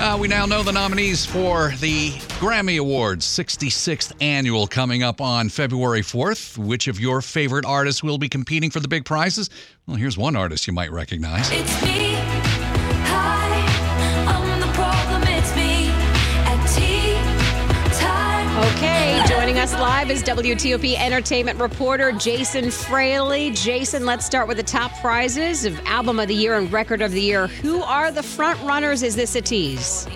We now know the nominees for the Grammy Awards 66th annual coming up on February 4th. Which of your favorite artists will be competing for the big prizes? Well, here's one artist you might recognize. It's me. Hi, I'm the problem. It's me at tea time. Okay, joining us live is WTOP entertainment reporter Jason Fraley. Jason, let's start with the top prizes of Album of the Year and Record of the Year. Who are the front runners? Is this a tease?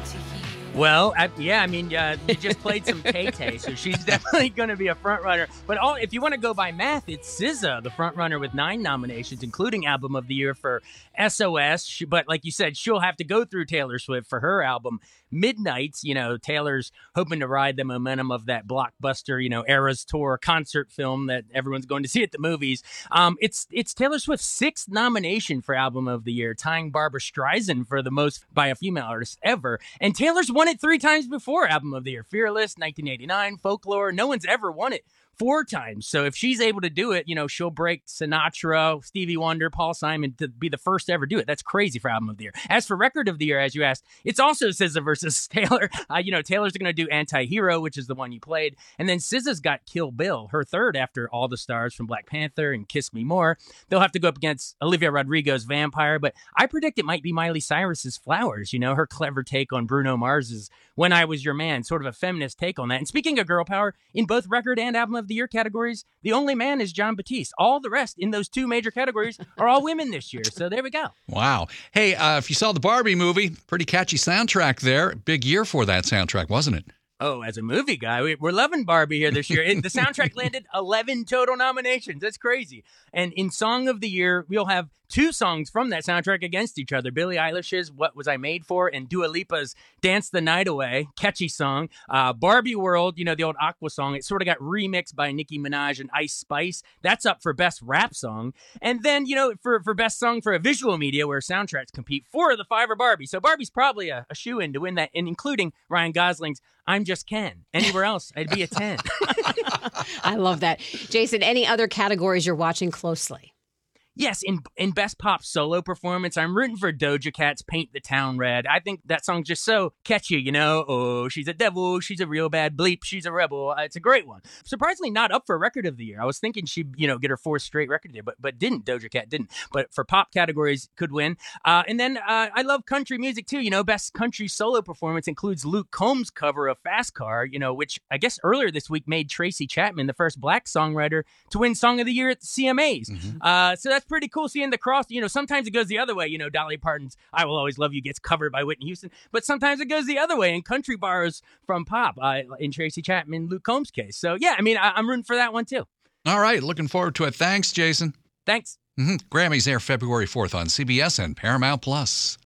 Well, you just played some Tay-Tay, so she's definitely going to be a front runner. But if you want to go by math, it's SZA, the front runner with 9 nominations, including Album of the Year for SOS. But like you said, she'll have to go through Taylor Swift for her album Midnights. You know, Taylor's hoping to ride the momentum of that blockbuster, Eras Tour concert film that everyone's going to see at the movies. It's Taylor Swift's 6th nomination for Album of the Year, tying Barbra Streisand for the most by a female artist ever. And Taylor's won it 3 times before Album of the Year. Fearless, 1989, Folklore. No one's ever won it 4 times. So if she's able to do it, she'll break Sinatra, Stevie Wonder, Paul Simon to be the first to ever do it. That's crazy for Album of the Year. As for Record of the Year, as you asked, it's also SZA versus Taylor. Taylor's going to do Anti-Hero, which is the one you played. And then SZA's got Kill Bill, her third after All the Stars from Black Panther and Kiss Me More. They'll have to go up against Olivia Rodrigo's Vampire, but I predict it might be Miley Cyrus's Flowers, her clever take on Bruno Mars's When I Was Your Man, sort of a feminist take on that. And speaking of girl power, in both Record and Album of the Year categories, the only man is Jon Batiste. All the rest in those 2 major categories are all women this year. So there we go. Wow. Hey, if you saw the Barbie movie, pretty catchy soundtrack there. Big year for that soundtrack, wasn't it? Oh, as a movie guy, we're loving Barbie here this year. The soundtrack landed 11 total nominations. That's crazy. And in Song of the Year, we'll have 2 songs from that soundtrack against each other. Billie Eilish's What Was I Made For and Dua Lipa's Dance the Night Away, catchy song. Barbie World, the old Aqua song, it sort of got remixed by Nicki Minaj and Ice Spice. That's up for Best Rap Song. And then, for Best Song for a Visual Media, where soundtracks compete, 4 of the 5 are Barbie. So Barbie's probably a shoo-in to win that, and including Ryan Gosling's I'm Just Ken. Anywhere else, I'd be a 10. I love that. Jason, any other categories you're watching closely? Yes, in Best Pop Solo Performance, I'm rooting for Doja Cat's Paint the Town Red. I think that song's just so catchy, Oh, she's a devil, she's a real bad bleep, she's a rebel. It's a great one. Surprisingly not up for Record of the Year. I was thinking she'd, get her 4th straight record of the year, but didn't. Doja Cat didn't. But for pop categories, could win. And then I love country music too. Best Country Solo Performance includes Luke Combs' cover of Fast Car, which I guess earlier this week made Tracy Chapman the first Black songwriter to win Song of the Year at the CMAs. Mm-hmm. So that's pretty cool seeing the cross. Sometimes it goes the other way. Dolly Parton's I Will Always Love You gets covered by Whitney Houston, but sometimes it goes the other way and country bars from pop in Tracy Chapman, Luke Combs' case. So yeah, I'm rooting for that one too. All right, looking forward to it. Thanks, Jason. Thanks. Grammys air February 4th on CBS and Paramount Plus.